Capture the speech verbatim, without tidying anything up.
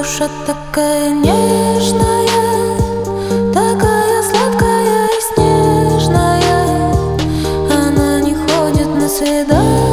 душа такая нежная, такая сладкая и снежная. Она не ходит на свидание.